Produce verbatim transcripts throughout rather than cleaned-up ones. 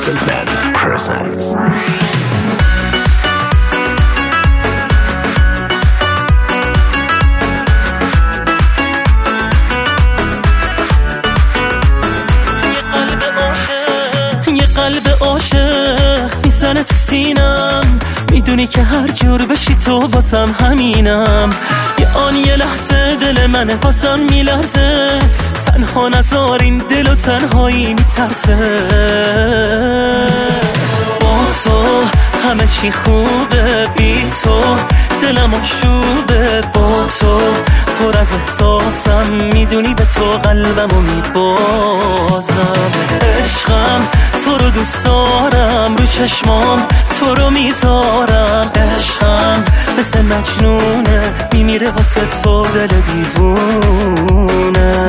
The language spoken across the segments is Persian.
Music Band presents. قلب عاشق میزنه تو سینم، میدونی که هر جور بشی تو بازم همینم. یه آن یه لحظه دل منه بازم میلرزه، تنها نذار این دل و تنهایی میترسه. با تو همه چی خوبه، بی تو دلم آشوبه. با تو پر از احساسم، میدونی به تو قلبمو میبازم. عشقم تو رو دوست دارم، رو چشمام تو رو میذارم. عشقم مثل مجنونه، میمیره واسه تو دل دیوونه.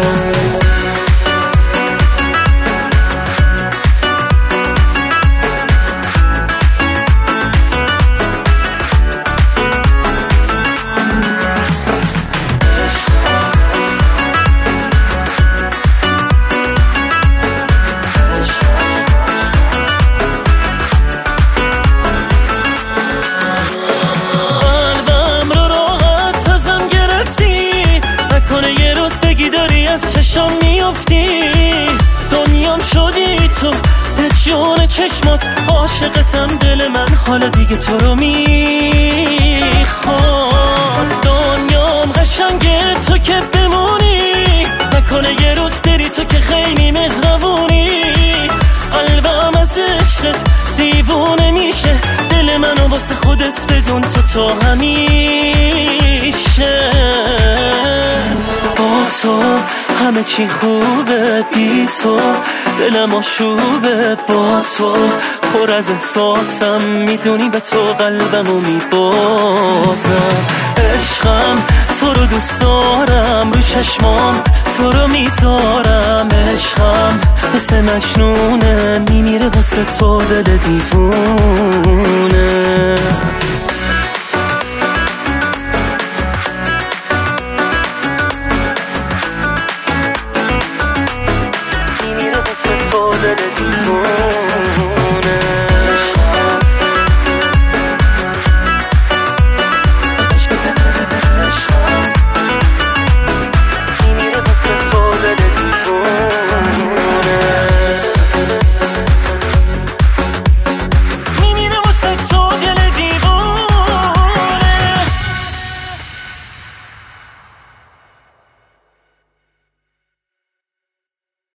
چشم میافتی دنیام شدی تو، به جون چشمات عاشقتم. دل من حالا دیگه تو رو میخواد. دنیام قشنگه تو که بمونی، نکنه یه روز بری تو که خیلی مهربونی. قلبم از عشقت دیوونه میشه، دل منو واسه خودت بدون تو تا همیشه. با تو همه چی خوبه، بی تو دلم آشوبه. با تو پر از احساسم، میدونی به تو قلبمو میبازم. عشقم تو رو دوست دارم، رو چشمام تو رو میذارم. عشقم مثل مجنونه، میمیره واسه تو دل دیوونه.